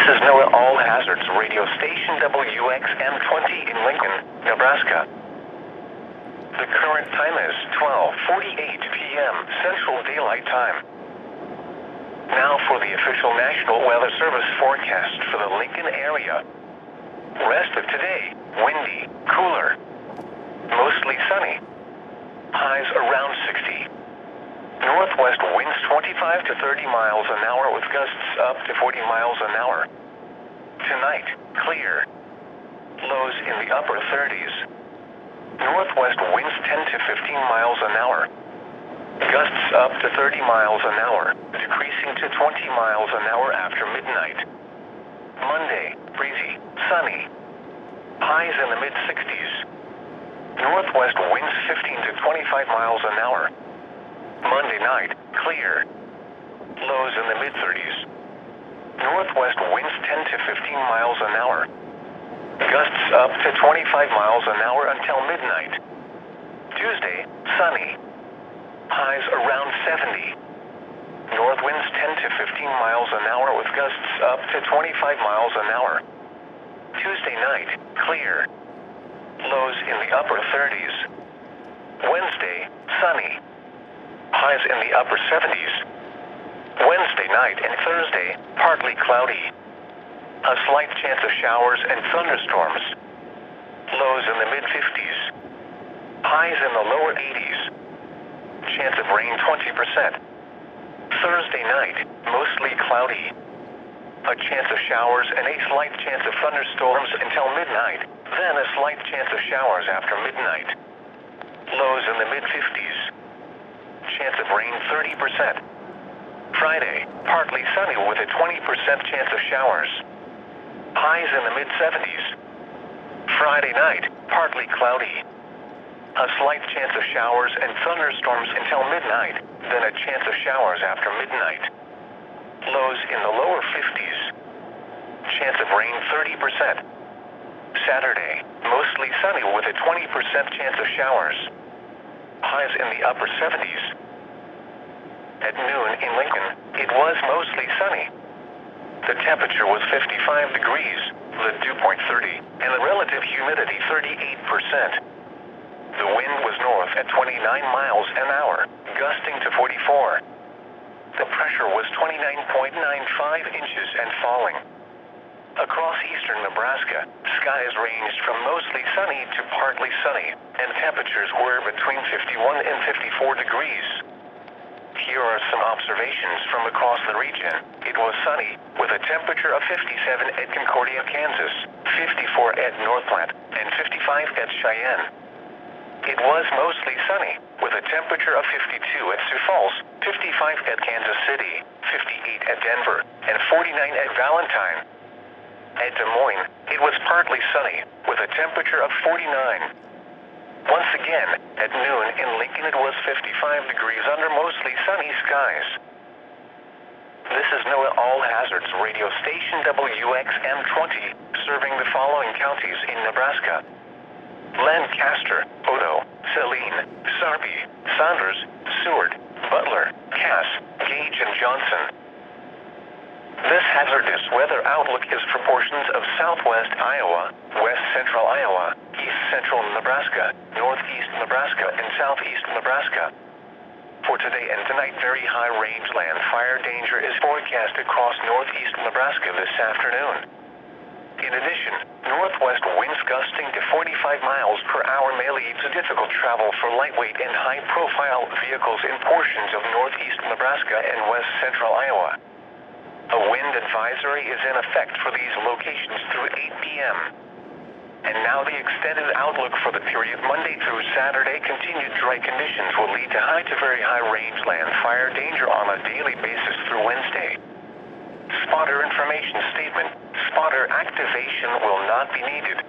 is NOAA All Hazards Radio Station WXM-20 in Lincoln, Nebraska. The current time is 12:48 p.m. Central Daylight Time. Now for the official National Weather Service forecast for the Lincoln area. Rest of today, windy, cooler, mostly sunny. Highs around 60. Northwest winds 25 to 30 miles an hour with gusts up to 40 miles an hour. Tonight, clear. Lows in the upper 30s. Northwest winds 10 to 15 miles an hour. Gusts up to 30 miles an hour, decreasing to 20 miles an hour after midnight. Monday, breezy, sunny. Highs in the mid-60s. Northwest winds 15 to 25 miles an hour. Monday night, clear. Lows in the mid-30s. Northwest winds 10 to 15 miles an hour. Gusts up to 25 miles an hour until midnight. Tuesday, sunny. Highs around 70. North winds 10 to 15 miles an hour with gusts up to 25 miles an hour. Tuesday night, clear. Lows in the upper 30s. Wednesday, sunny. Highs in the upper 70s. Wednesday night and Thursday, partly cloudy. A slight chance of showers and thunderstorms. Lows in the mid-50s. Highs in the lower 80s. Chance of rain 20%. Thursday night, mostly cloudy. A chance of showers and a slight chance of thunderstorms until midnight. Then a slight chance of showers after midnight. Lows in the mid-50s. Chance of rain 30%. Friday, partly sunny with a 20% chance of showers. Highs in the mid-70s. Friday night, partly cloudy. A slight chance of showers and thunderstorms until midnight, then a chance of showers after midnight. Lows in the lower 50s. Chance of rain 30%. Saturday, mostly sunny with a 20% chance of showers. Highs in the upper 70s. At noon in Lincoln, it was mostly sunny. The temperature was 55 degrees, the dew point 30, and the relative humidity 38%. The wind was north at 29 miles an hour, gusting to 44. The pressure was 29.95 inches and falling. Across eastern Nebraska, skies ranged from mostly sunny to partly sunny, and temperatures were between 51 and 54 degrees. Here are some observations from across the region. It was sunny, with a temperature of 57 at Concordia, Kansas, 54 at Northplant, and 55 at Cheyenne. It was mostly sunny, with a temperature of 52 at Sioux Falls, 55 at Kansas City, 58 at Denver, and 49 at Valentine. At Des Moines, it was partly sunny, with a temperature of 49. Once again, at noon in Lincoln it was 55 degrees under mostly sunny skies. This is NOAA All Hazards Radio Station WXM-20, serving the following counties in Nebraska: Lancaster, Odo, Saline, Sarpy, Saunders, Seward, Butler, Cass, Gage, and Johnson. This hazardous weather outlook is for portions of southwest Iowa, west central Iowa, east central Nebraska, northeast Nebraska, and southeast Nebraska. For today and tonight, very high rangeland fire danger is forecast across northeast Nebraska this afternoon. In addition, northwest winds gusting to 45 miles per hour may lead to difficult travel for lightweight and high-profile vehicles in portions of northeast Nebraska and west central Iowa. A wind advisory is in effect for these locations through 8 p.m. And now the extended outlook for the period Monday through Saturday. Continued dry conditions will lead to high to very high rangeland fire danger on a daily basis through Wednesday. Spotter information statement: spotter activation will not be needed.